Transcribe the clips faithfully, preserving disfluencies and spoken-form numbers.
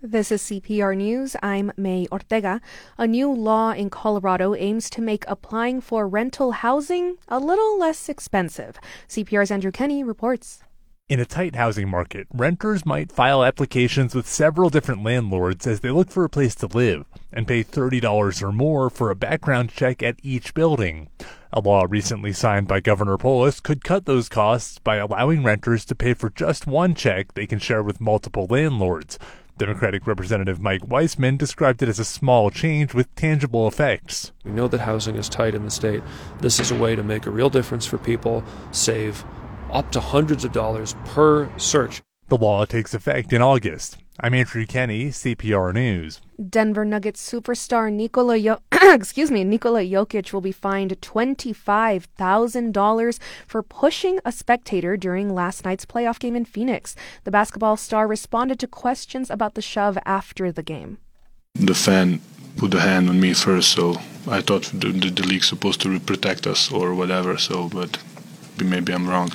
This is C P R News. I'm May Ortega. A new law in Colorado aims to make applying for rental housing a little less expensive. C P R's Andrew Kenny reports. In a tight housing market, renters might file applications with several different landlords as they look for a place to live and pay thirty dollars or more for a background check at each building. A law recently signed by Governor Polis could cut those costs by allowing renters to pay for just one check they can share with multiple landlords. Democratic Representative Mike Weissman described it as a small change with tangible effects. We know that housing is tight in the state. This is a way to make a real difference for people, save up to hundreds of dollars per search. The law takes effect in August. I'm Andrew Kenny, C P R News. Denver Nuggets superstar Nikola Yo- excuse me, Nikola Jokic will be fined twenty-five thousand dollars for pushing a spectator during last night's playoff game in Phoenix. The basketball star responded to questions about the shove after the game. The fan put a hand on me first, so I thought the, the, the league's supposed to protect us or whatever, so, but maybe I'm wrong.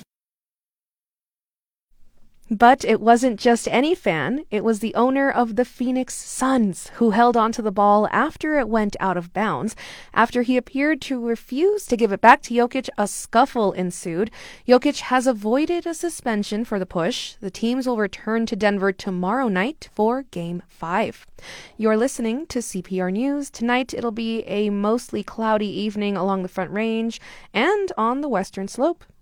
But it wasn't just any fan. It was the owner of the Phoenix Suns who held onto the ball after it went out of bounds. After he appeared to refuse to give it back to Jokic, a scuffle ensued. Jokic has avoided a suspension for the push. The teams will return to Denver tomorrow night for Game five. You're listening to C P R News. Tonight it'll be a mostly cloudy evening along the Front Range and on the Western Slope.